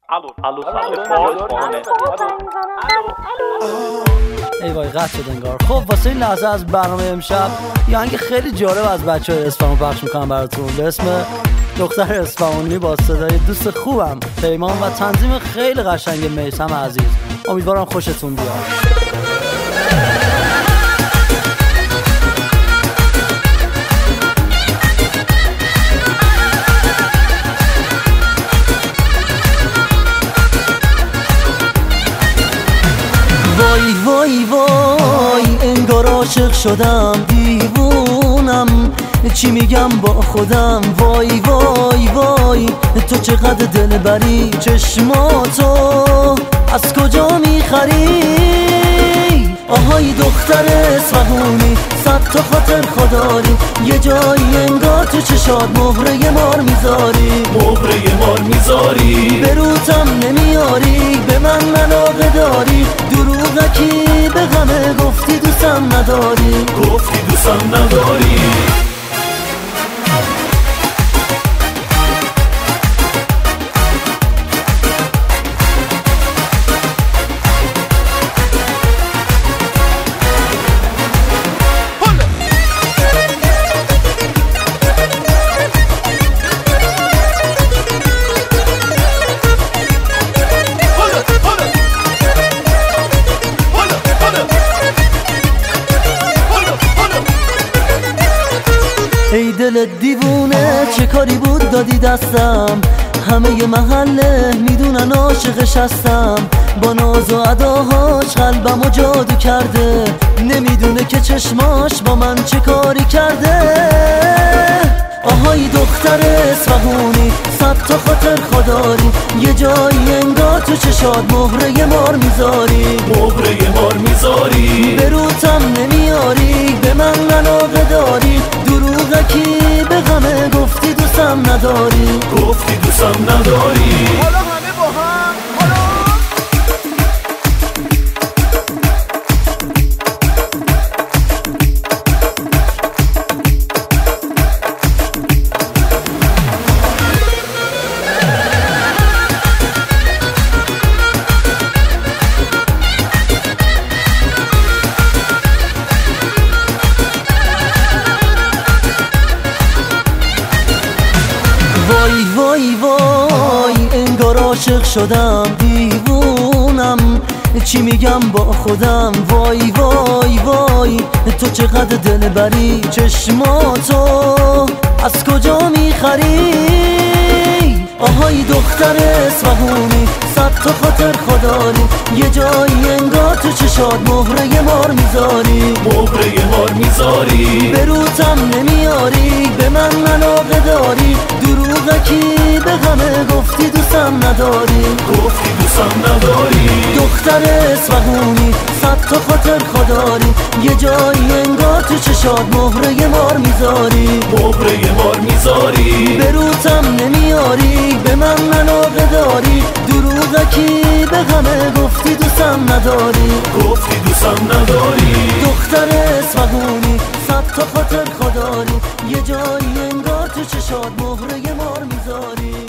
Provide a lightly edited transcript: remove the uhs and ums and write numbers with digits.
الو ای وای قطع شد انگار. خب واسه این لحظه از برنامه امشب یه آهنگ خیلی جالب از بچه‌های اصفهان پخش می‌کنم براتون به اسم دختر اصفهانی با صدای دوست خوبم پیمان و تنظیم خیلی قشنگ میثم عزیز. امیدوارم خوشتون بیاد. وای وای وای انگار عاشق شدم دیوونم، چی میگم با خودم. وای وای وای تو چقدر دلبری، چشماتو از کجا میخری؟ آهای دختر اصفهانی صد تا خاطر خداری، یه جایی انگار تو چشات مهره مار میذاری، مهره مار میذاری. به روتم نمیاری، به من علاقه داری، دروغکی به همه گفتی دوستم نداری، گفتی دوستم نداری. ای دل دیوونه چه کاری بود دادی دستم، همه محله میدونن عاشقش هستم، با ناز و اداهاش قلبمو جادو کرده، نمیدونه که چشماش با من چه کاری کرده. آهای دختر اصفهانی صد تا خاطر خداری، یه جایی انگار تو چشات مهره مار میذاری، مهره مار میذاری. به روتم نمیاری، به من علاقه داری، دروغکی به همه گفتی دوستم نداری، گفتی دوستم نداری. حالا همه با هم وای وای وای انگار عاشق شدم دیوونم، چی میگم با خودم. وای وای وای تو چقدر دلبری، چشماتو از کجا میخری؟ آهای دختر اصفهانی صد تا خاطر خداری، یه جایی انگار تو چشات مهره مار میذاری، مهره مار میذاری. به روتم نمیاری، به من علاقه داری، دروغکی به همه گفتی دوستم نداری، گفتی دوستم نداری. دختر اصفهانی صد تا خاطر خداری، یه جایی انگار تو چشات مهره مار میذاری، مهره مار میذاری. به روتم نمیاری، به من علاقه داری، دروغکی به همه گفتی دوستم نداری، گفتی دوستم نداری. دختر اصفهانی صد تا خاطر خداری، یه جایی انگار تو چشات مهره مار میذاری.